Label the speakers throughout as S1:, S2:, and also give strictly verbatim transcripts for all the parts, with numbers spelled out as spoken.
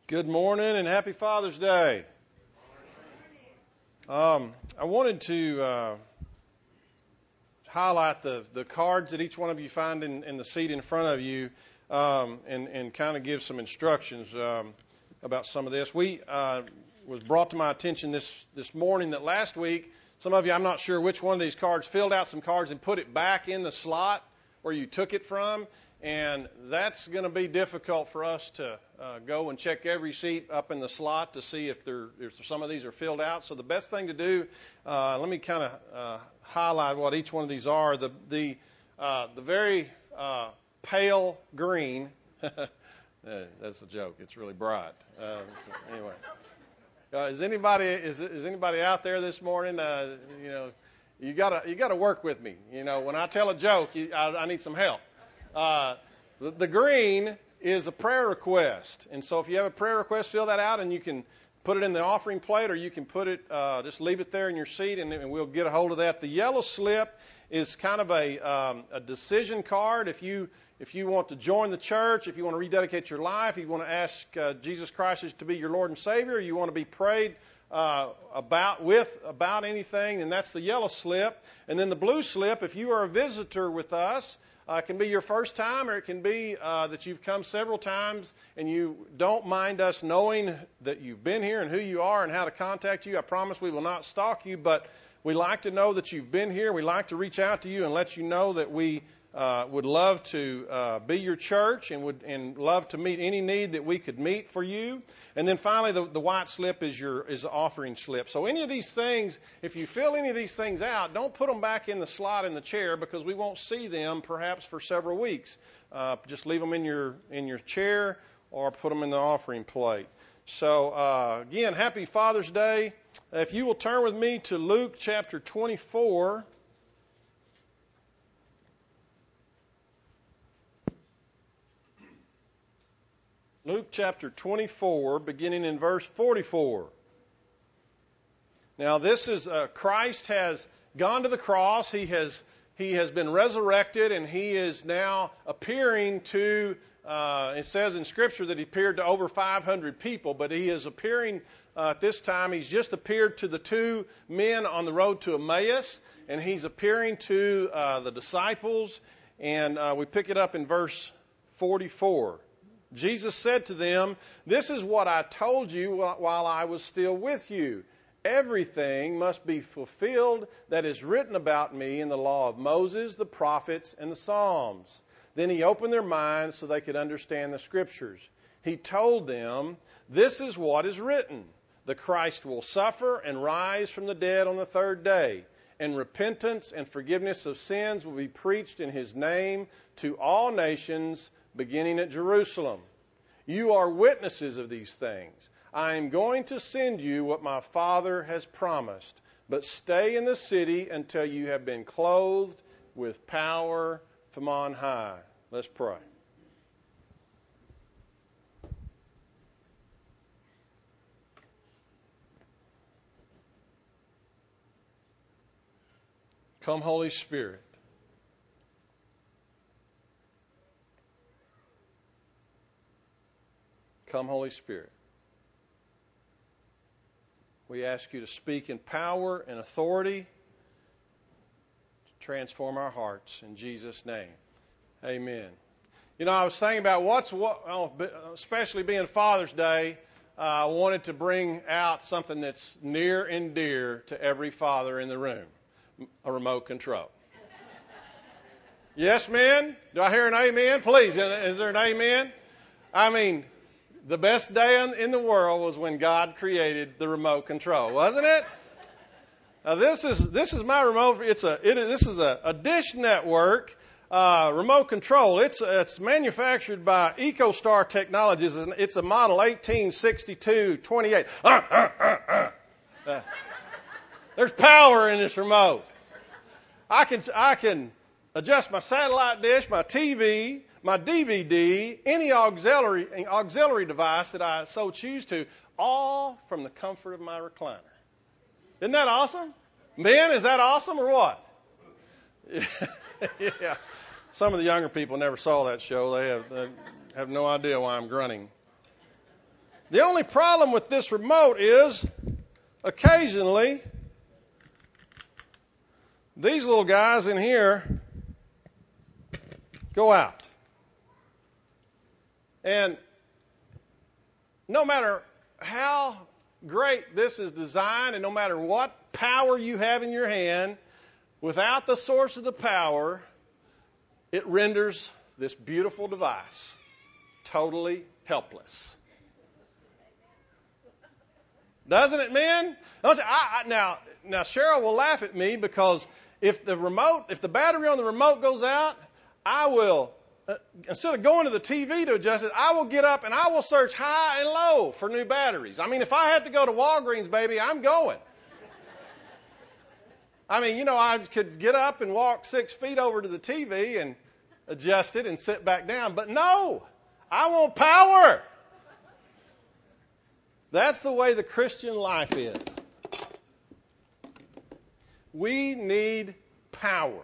S1: Good morning and happy Father's Day. Um, I wanted to uh, highlight the, the cards that each one of you find in, in the seat in front of you um, and, and kind of give some instructions um, about some of this. We uh, was brought to my attention this, this morning that last week, some of you, I'm not sure which one of these cards, filled out some cards and put it back in the slot where you took it from. And that's going to be difficult for us to uh, go and check every seat up in the slot to see if, there, if some of these are filled out. So the best thing to do, uh, let me kind of uh, highlight what each one of these are. The the uh, the very uh, pale green. That's a joke. It's really bright. Uh, so anyway, uh, is anybody is is anybody out there this morning? Uh, you know, you gotta you gotta work with me. You know, when I tell a joke, you, I, I need some help. Uh, the, the green is a prayer request. And so if you have a prayer request, fill that out and you can put it in the offering plate or you can put it, uh, just leave it there in your seat and, and we'll get a hold of that. The yellow slip is kind of a, um, a decision card. If you, if you want to join the church, if you want to rededicate your life, if you want to ask uh, Jesus Christ to be your Lord and Savior, you want to be prayed uh, about with about anything, and that's the yellow slip. And then the blue slip, if you are a visitor with us, Uh, it can be your first time, or it can be uh, that you've come several times and you don't mind us knowing that you've been here and who you are and how to contact you. I promise we will not stalk you, but we like to know that you've been here. We like to reach out to you and let you know that we uh, would love to uh, be your church and would and love to meet any need that we could meet for you. And then finally, the, the white slip is your is the offering slip. So any of these things, if you fill any of these things out, don't put them back in the slot in the chair because we won't see them perhaps for several weeks. Uh, just leave them in your in your chair or put them in the offering plate. So uh, again, happy Father's Day. If you will turn with me to Luke chapter twenty-four. Luke chapter twenty-four, beginning in verse forty-four. Now this is, uh, Christ has gone to the cross. He has, he has been resurrected and he is now appearing to, uh, it says in Scripture that he appeared to over five hundred people, but he is appearing uh, at this time. He's just appeared to the two men on the road to Emmaus, and he's appearing to uh, the disciples. And uh, we pick it up in verse forty-four. Jesus said to them, "This is what I told you while I was still with you. Everything must be fulfilled that is written about me in the law of Moses, the prophets, and the Psalms." Then he opened their minds so they could understand the Scriptures. He told them, "This is what is written. The Christ will suffer and rise from the dead on the third day, and repentance and forgiveness of sins will be preached in his name to all nations, beginning at Jerusalem. You are witnesses of these things. I am going to send you what my Father has promised, but stay in the city until you have been clothed with power from on high." Let's pray. Come, Holy Spirit. Come, Holy Spirit. We ask you to speak in power and authority to transform our hearts. In Jesus' name, amen. You know, I was thinking about what's, what, especially being Father's Day, uh, I wanted to bring out something that's near and dear to every father in the room, a remote control. Yes, men? Do I hear an amen? Please, is there an amen? I mean, the best day in the world was when God created the remote control, wasn't it? Now this is this is my remote. It's a it, this is a, a Dish Network uh, remote control. It's it's manufactured by EcoStar Technologies, and it's a model eighteen sixty-two twenty-eight. Uh, uh, uh, uh. There's power in this remote. I can I can adjust my satellite dish, my T V, my D V D, any auxiliary auxiliary device that I so choose to, all from the comfort of my recliner. Isn't that awesome? Men, is that awesome or what? Yeah. Some of the younger people never saw that show. They have, they have no idea why I'm grunting. The only problem with this remote is occasionally these little guys in here go out. And no matter how great this is designed and no matter what power you have in your hand, without the source of the power, it renders this beautiful device totally helpless. Doesn't it, men? Don't you, I, I, now, now, Cheryl will laugh at me because if the remote, if the battery on the remote goes out, I will, uh, instead of going to the T V to adjust it, I will get up and I will search high and low for new batteries. I mean, if I had to go to Walgreens, baby, I'm going. I mean, you know, I could get up and walk six feet over to the T V and adjust it and sit back down. But no, I want power. That's the way the Christian life is. We need power.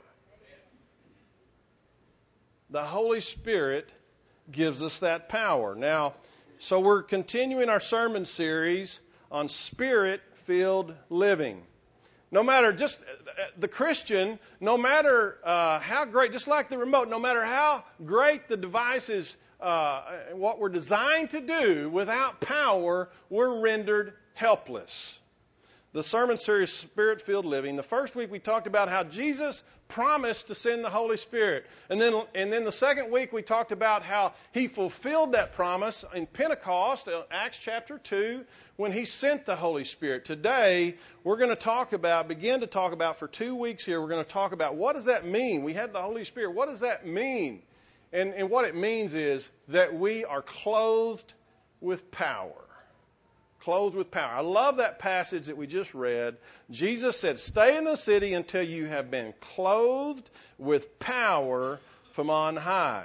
S1: The Holy Spirit gives us that power. Now, so we're continuing our sermon series on Spirit-filled living. No matter, just the Christian, no matter uh, how great, just like the remote, no matter how great the device is, uh, what we're designed to do, without power, we're rendered helpless. The sermon series, Spirit-Filled Living. The first week we talked about how Jesus promised to send the Holy Spirit. And then, and then the second week we talked about how He fulfilled that promise in Pentecost, Acts chapter two, when He sent the Holy Spirit. Today, we're going to talk about, begin to talk about for two weeks here, we're going to talk about what does that mean? We had the Holy Spirit. What does that mean? And, and what it means is that we are clothed with power. Clothed with power. I love that passage that we just read. Jesus said, stay in the city until you have been clothed with power from on high.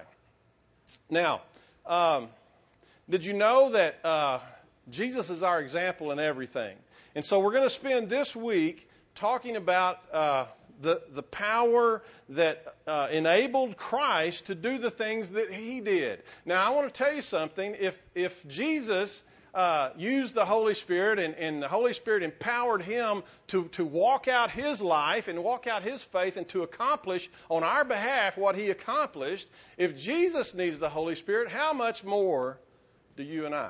S1: Now, um, did you know that uh, Jesus is our example in everything? And so we're going to spend this week talking about uh, the, the power that uh, enabled Christ to do the things that He did. Now, I want to tell you something. If, if Jesus Uh, used the Holy Spirit and, and the Holy Spirit empowered Him to, to walk out His life and walk out His faith and to accomplish on our behalf what He accomplished. If Jesus needs the Holy Spirit, how much more do you and I?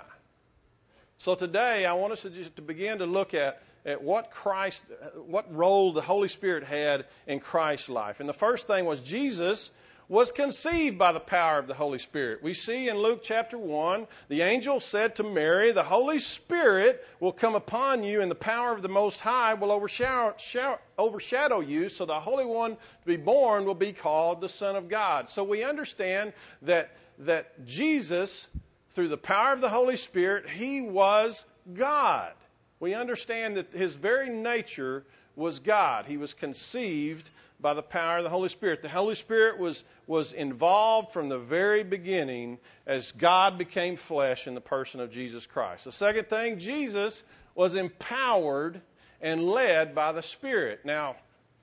S1: So today I want us to just to begin to look at, at what Christ, what role the Holy Spirit had in Christ's life. And the first thing was Jesus was conceived by the power of the Holy Spirit. We see in Luke chapter one, the angel said to Mary, the Holy Spirit will come upon you and the power of the Most High will overshadow, overshadow you, so the Holy One to be born will be called the Son of God. So we understand that, that Jesus, through the power of the Holy Spirit, He was God. We understand that His very nature was God. He was conceived by the power of the Holy Spirit. The Holy Spirit was, was involved from the very beginning as God became flesh in the person of Jesus Christ. The second thing, Jesus was empowered and led by the Spirit. Now,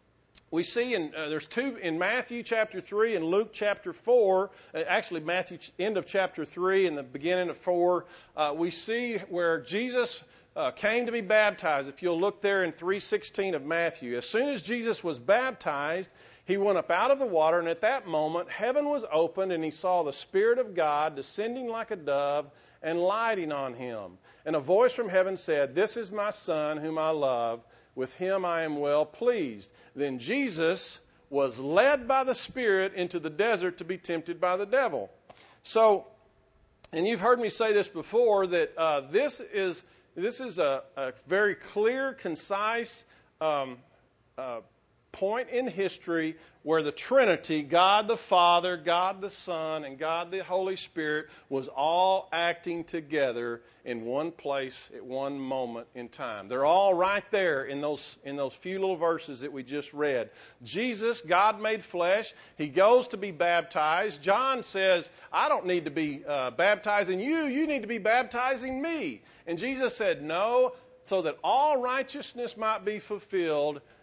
S1: we see in uh, there's two in Matthew chapter three and Luke chapter four. Uh, actually, Matthew end of chapter three and the beginning of four. Uh, we see where Jesus Uh, came to be baptized. If you'll look there in three sixteen of Matthew, as soon as Jesus was baptized, He went up out of the water, and at that moment heaven was opened, and He saw the Spirit of God descending like a dove and lighting on Him. And a voice from heaven said, "This is my Son whom I love. With Him I am well pleased." Then Jesus was led by the Spirit into the desert to be tempted by the devil. So, and you've heard me say this before, that uh, this is This is a, a very clear, concise um, uh, point in history where the Trinity, God the Father, God the Son, and God the Holy Spirit was all acting together in one place at one moment in time. They're all right there in those in those few little verses that we just read. Jesus, God made flesh. He goes to be baptized. John says, I don't need to be uh, baptizing you. You need to be baptizing me. And Jesus said, no, so that all righteousness might be fulfilled,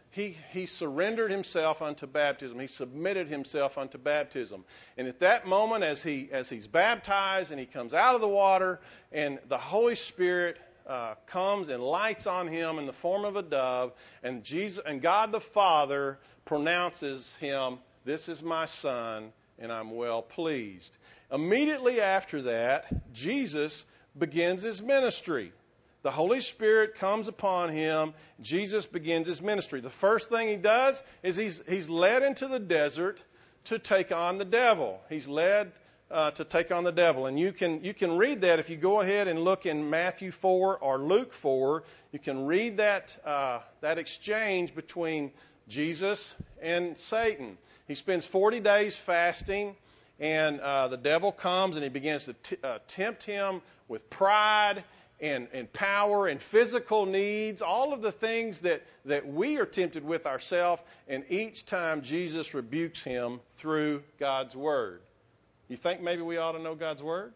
S1: he, he surrendered himself unto baptism. He submitted himself unto baptism. And at that moment, as he as he's baptized and he comes out of the water, and the Holy Spirit uh, comes and lights on him in the form of a dove, and Jesus and God the Father pronounces him, "This is my Son, and I'm well pleased." Immediately after that, Jesus begins his ministry. The Holy Spirit comes upon him. Jesus begins his ministry. The first thing he does is he's he's led into the desert to take on the devil. He's led uh, to take on the devil. And you can you can read that if you go ahead and look in Matthew four or Luke four. You can read that uh, that exchange between Jesus and Satan. He spends forty days fasting, and uh, the devil comes and he begins to t- uh, tempt him with pride and, and power and physical needs, all of the things that, that we are tempted with ourselves, and each time Jesus rebukes him through God's Word. You think maybe we ought to know God's Word?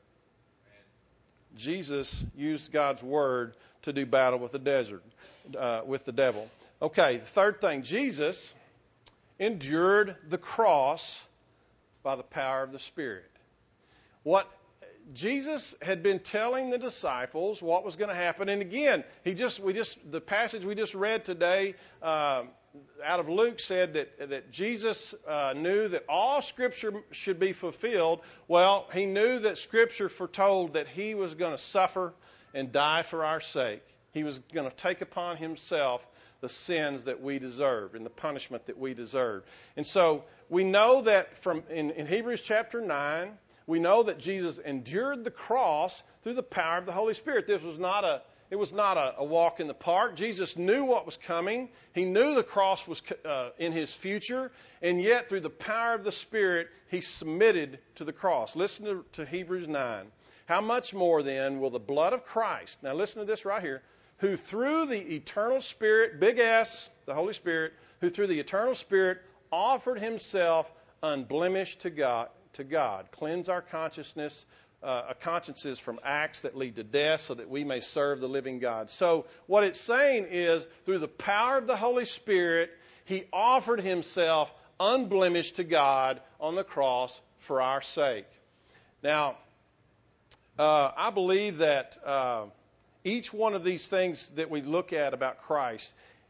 S1: Jesus used God's Word to do battle with the desert, uh, with the devil. Okay, the third thing, Jesus endured the cross by the power of the Spirit. What Jesus had been telling the disciples what was going to happen, and again, he just we just the passage we just read today uh, out of Luke said that that Jesus uh, knew that all Scripture should be fulfilled. Well, he knew that Scripture foretold that he was going to suffer and die for our sake. He was going to take upon himself the sins that we deserve and the punishment that we deserve. And so we know that from in, in Hebrews chapter nine, we know that Jesus endured the cross through the power of the Holy Spirit. This was not a it was not a, a walk in the park. Jesus knew what was coming. He knew the cross was uh, in his future, and yet through the power of the Spirit, he submitted to the cross. Listen to, to Hebrews nine. How much more then will the blood of Christ, now listen to this right here, who through the eternal Spirit, big S, the Holy Spirit, who through the eternal Spirit offered himself unblemished to God, to God, cleanse our consciousness, uh, consciences from acts that lead to death, so that we may serve the living God. So what it's saying is, through the power of the Holy Spirit, he offered himself unblemished to God on the cross for our sake. Now, uh, I believe that uh, each one of these things that we look at about Christ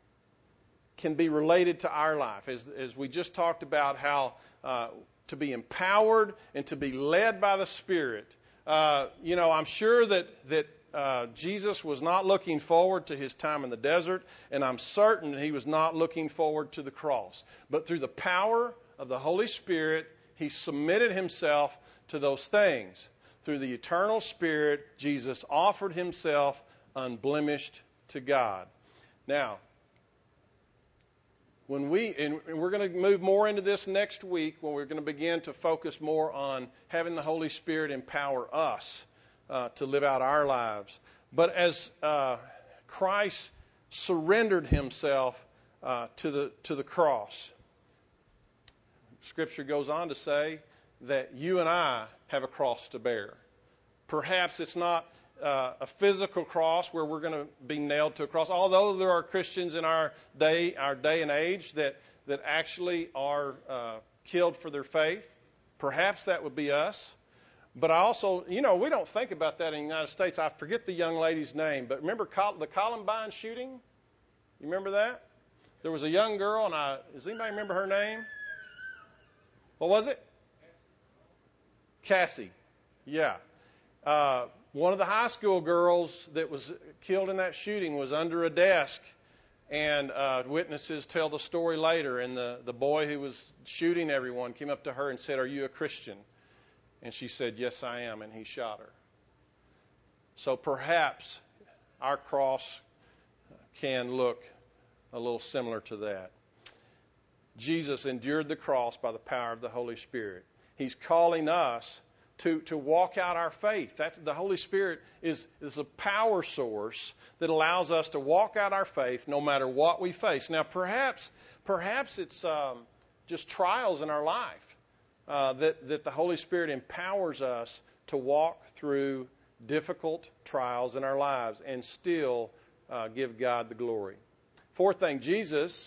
S1: can be related to our life. As, as we just talked about how uh, to be empowered and to be led by the Spirit. Uh, you know, I'm sure that, that uh, Jesus was not looking forward to his time in the desert, and I'm certain he was not looking forward to the cross. But through the power of the Holy Spirit, he submitted himself to those things. Through the eternal Spirit, Jesus offered himself unblemished to God. Now, when we, and we're going to move more into this next week, when we're going to begin to focus more on having the Holy Spirit empower us uh, to live out our lives. But as uh, Christ surrendered himself uh, to the to the cross, Scripture goes on to say that you and I have a cross to bear. Perhaps it's not uh, a physical cross where we're going to be nailed to a cross, although there are Christians in our day, our day and age that, that actually are uh, killed for their faith. Perhaps that would be us. But I also, you know, we don't think about that in the United States. I forget the young lady's name, but remember Col- the Columbine shooting? You remember that? There was a young girl, and I, does anybody remember her name? What was it? Cassie. Yeah. Uh, one of the high school girls that was killed in that shooting was under a desk, and uh, witnesses tell the story later, and the, the boy who was shooting everyone came up to her and said, "Are you a Christian?" And she said, "Yes, I am," and he shot her. So perhaps our cross can look a little similar to that. Jesus endured the cross by the power of the Holy Spirit. He's calling us to, to walk out our faith. That's, the Holy Spirit is, is a power source that allows us to walk out our faith no matter what we face. Now, perhaps perhaps it's um, just trials in our life uh, that, that the Holy Spirit empowers us to walk through difficult trials in our lives and still uh, give God the glory. Fourth thing, Jesus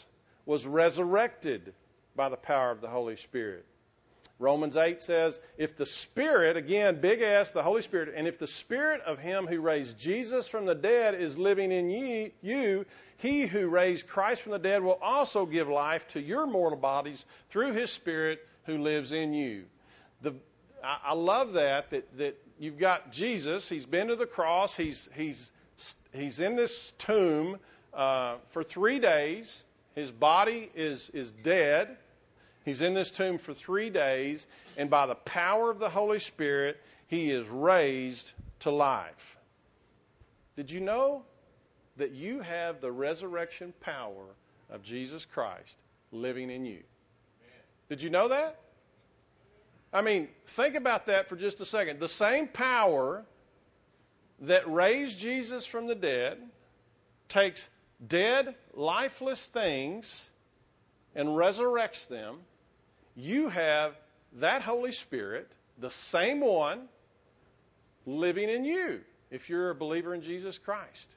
S1: was resurrected by the power of the Holy Spirit. Romans eight says, if the Spirit, again, big S, the Holy Spirit, and if the Spirit of Him who raised Jesus from the dead is living in ye, you, He who raised Christ from the dead will also give life to your mortal bodies through His Spirit who lives in you. The, I, I love that, that, that you've got Jesus. He's been to the cross. He's, he's, he's in this tomb uh, for three days. His body is, is dead. He's in this tomb for three days, and by the power of the Holy Spirit, He is raised to life. Did you know that you have the resurrection power of Jesus Christ living in you? Did you know that? I mean, think about that for just a second. The same power that raised Jesus from the dead takes dead, lifeless things and resurrects them. You have that Holy Spirit, the same one, living in you if you're a believer in Jesus Christ.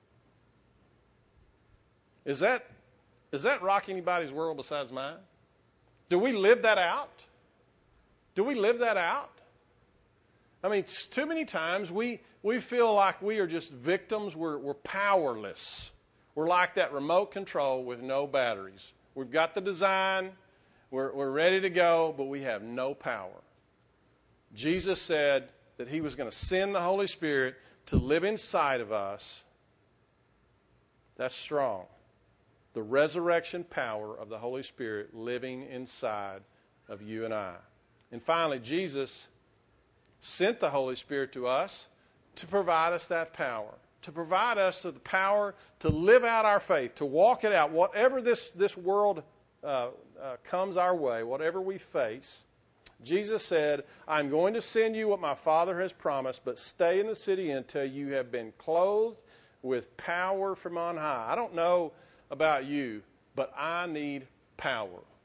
S1: Is that, does that rock anybody's world besides mine? Do we live that out? Do we live that out? I mean, too many times we, we feel like we are just victims. We're, we're powerless. We're like that remote control with no batteries. We've got the design. We're, we're ready to go, but we have no power. Jesus said that He was going to send the Holy Spirit to live inside of us. That's strong. The resurrection power of the Holy Spirit living inside of you and I. And finally, Jesus sent the Holy Spirit to us to provide us that power, to provide us the power to live out our faith, to walk it out, whatever this, this world uh, uh, comes our way, whatever we face. Jesus said, I'm going to send you what my Father has promised, but stay in the city until you have been clothed with power from on high. I don't know about you, but I need power.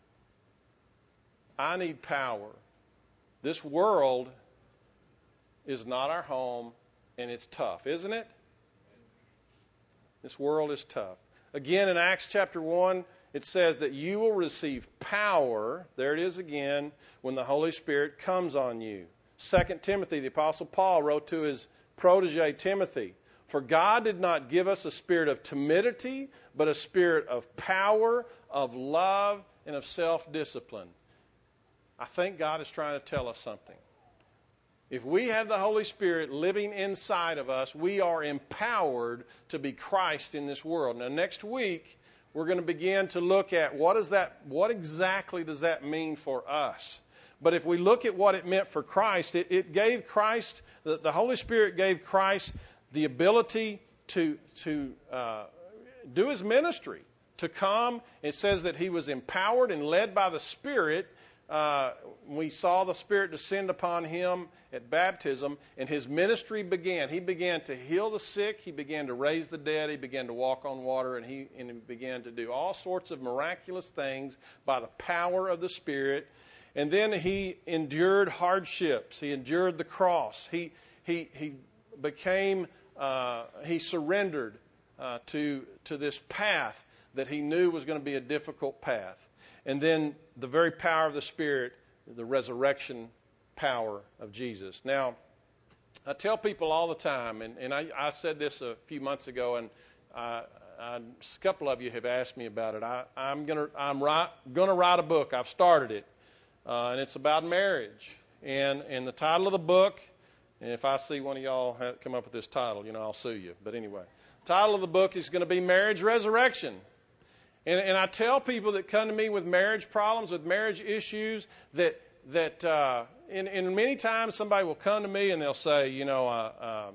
S1: I need power. This world is not our home, and it's tough, isn't it? This world is tough. Again, in Acts chapter one, it says that you will receive power, there it is again, when the Holy Spirit comes on you. Second Timothy, the Apostle Paul wrote to his protege Timothy, for God did not give us a spirit of timidity, but a spirit of power, of love, and of self-discipline. I think God is trying to tell us something. If we have the Holy Spirit living inside of us, we are empowered to be Christ in this world. Now, next week, we're going to begin to look at what is that, what exactly does that mean for us. But if we look at what it meant for Christ, it, it gave Christ, the, the Holy Spirit gave Christ the ability to, to uh, do His ministry, to come. It says that He was empowered and led by the Spirit. Uh, we saw the Spirit descend upon Him at baptism, and His ministry began. He began to heal the sick. He began to raise the dead. He began to walk on water, and he, and he began to do all sorts of miraculous things by the power of the Spirit. And then He endured hardships. He endured the cross. He he he became uh, he surrendered uh, to to this path that He knew was going to be a difficult path. And then the very power of the Spirit, the resurrection power of Jesus. Now, I tell people all the time, and, and I, I said this a few months ago, and I, I, a couple of you have asked me about it. I, I'm gonna I'm write, gonna write a book. I've started it, uh, and it's about marriage. And and the title of the book, and if I see one of y'all have come up with this title, you know, I'll sue you. But anyway, the title of the book is going to be Marriage Resurrection. And, and I tell people that come to me with marriage problems, with marriage issues, that that uh, and, and many times somebody will come to me and they'll say, you know, uh, uh,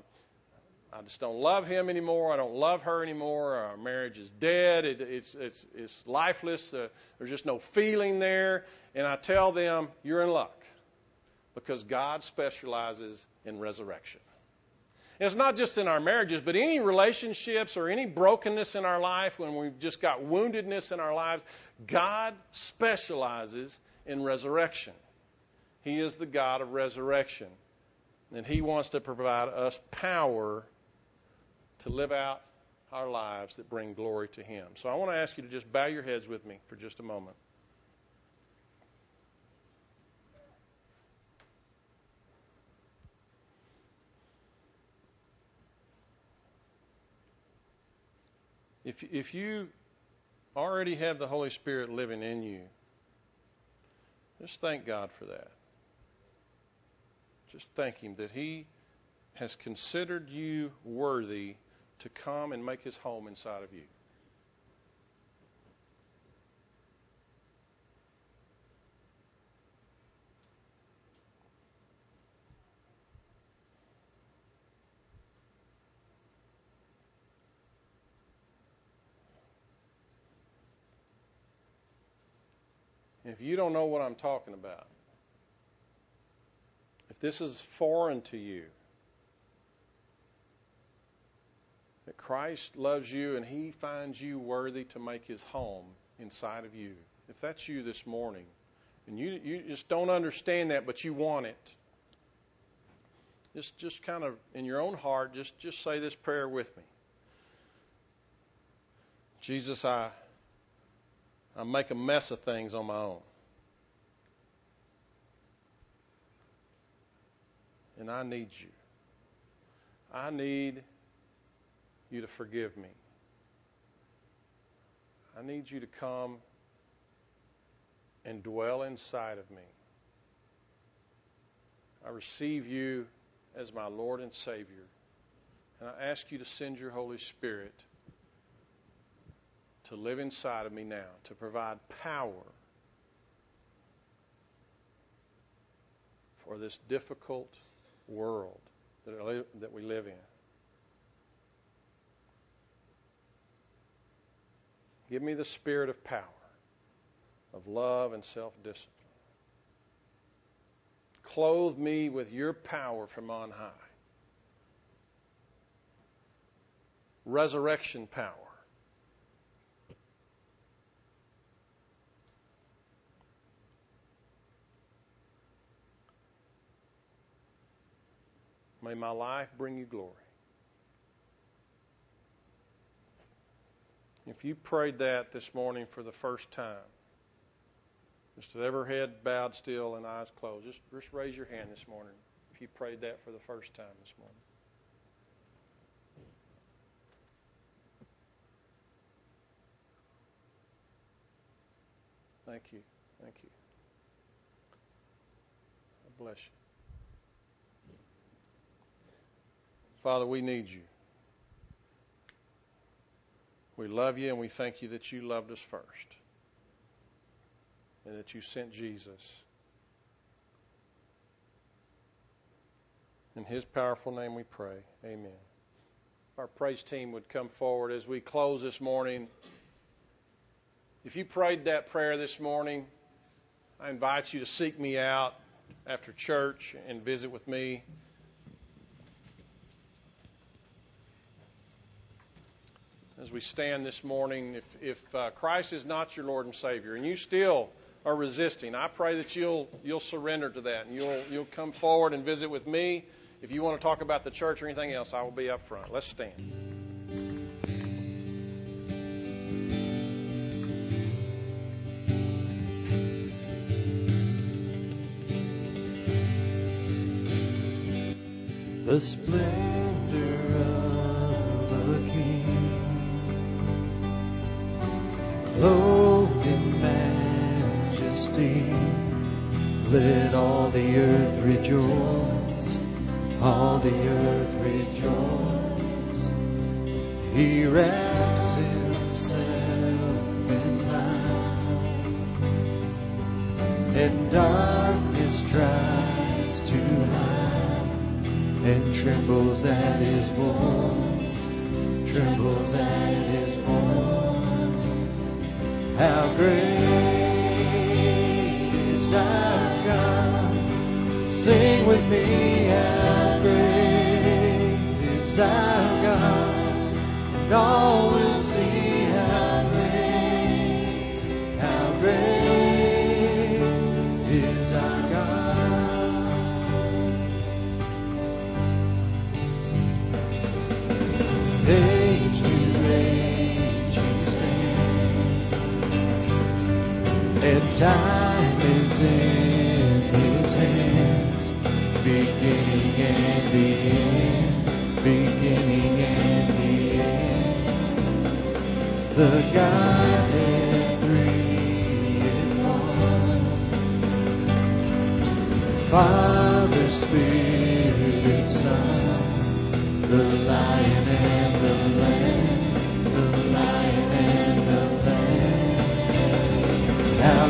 S1: I just don't love him anymore. I don't love her anymore. Our marriage is dead. It, it's it's it's lifeless. Uh, there's just no feeling there. And I tell them, you're in luck, because God specializes in resurrection. It's not just in our marriages, but any relationships or any brokenness in our life, when we've just got woundedness in our lives, God specializes in resurrection. He is the God of resurrection. And He wants to provide us power to live out our lives that bring glory to Him. So I want to ask you to just bow your heads with me for just a moment. If, if you already have the Holy Spirit living in you, just thank God for that. Just thank Him that He has considered you worthy to come and make His home inside of you. If you don't know what I'm talking about, if this is foreign to you, that Christ loves you and He finds you worthy to make His home inside of you, if that's you this morning, and you you just don't understand that, but you want it, just just kind of in your own heart, just just say this prayer with me. Jesus, I I make a mess of things on my own. And I need you. I need you to forgive me. I need you to come and dwell inside of me. I receive you as my Lord and Savior. And I ask you to send your Holy Spirit to live inside of me now, to provide power for this difficult world that, that we live in. Give me the spirit of power, of love and self-discipline. Clothe me with your power from on high. Resurrection power. May my life bring you glory. If you prayed that this morning for the first time, just with every head bowed still and eyes closed, just, just raise your hand this morning if you prayed that for the first time this morning. Thank you. Thank you. God bless you. Father, we need you. We love you and we thank you that you loved us first and that you sent Jesus. In His powerful name we pray. Amen. If our praise team would come forward as we close this morning. If you prayed that prayer this morning, I invite you to seek me out after church and visit with me. As we stand this morning, if, if uh, Christ is not your Lord and Savior, and you still are resisting, I pray that you'll you'll surrender to that, and you'll you'll come forward and visit with me. If you want to talk about the church or anything else, I will be up front. Let's stand.
S2: The splendor of a king, clothed in majesty, let all the earth rejoice, all the earth rejoice. He wraps himself in light, and darkness tries to hide, and trembles at his voice, trembles at his voice. How great is our God? Sing with me, how great is our God? And all will see how great, how great is our God. Age to Time is in His hands, beginning and the end, beginning and the end. The Godhead three in one. Father, Spirit, Son, the Lion and the Lamb, the Lion and the Lamb. How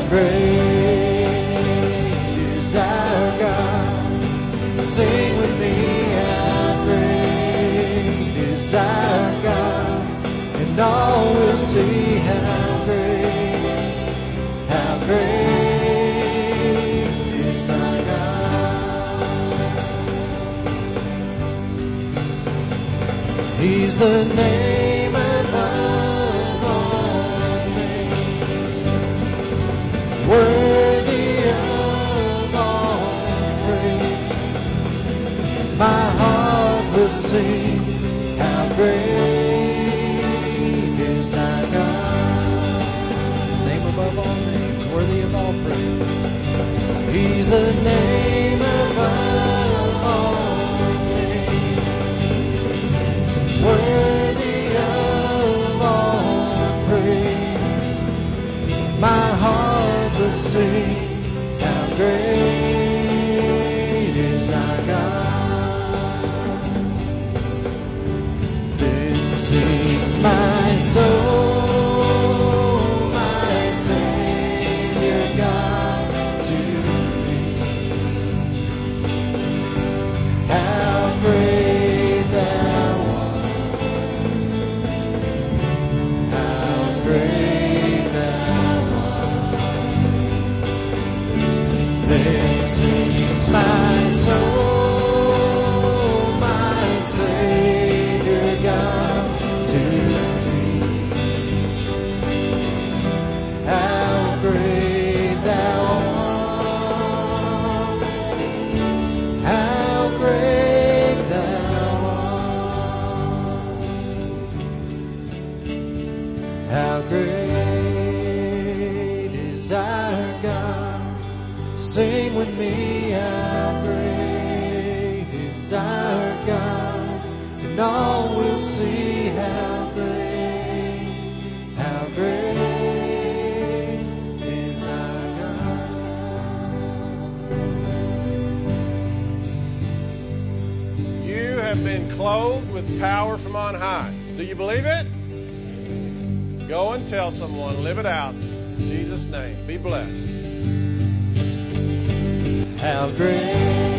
S2: great is our God? Sing with me, how great is our God? And all will see how great, how great is our God. He's the name above all names, worthy of all praise. My heart will sing, how great is our God. Name above all names, worthy of all praise. He's the name above all names, worthy of all praise. My heart will sing, how great is our God. Then sings my soul, my Savior God to thee. How great thou art, how great thou art. Then sings my soul, my Savior God to thee. How great thou art, how great thou art, how great is our God. Sing with me, how great is our God, and all will see how great, how great is our God.
S1: You have been clothed with power from on high. Do you believe it? Go and tell someone. Live it out. In Jesus' name. Be blessed.
S2: How great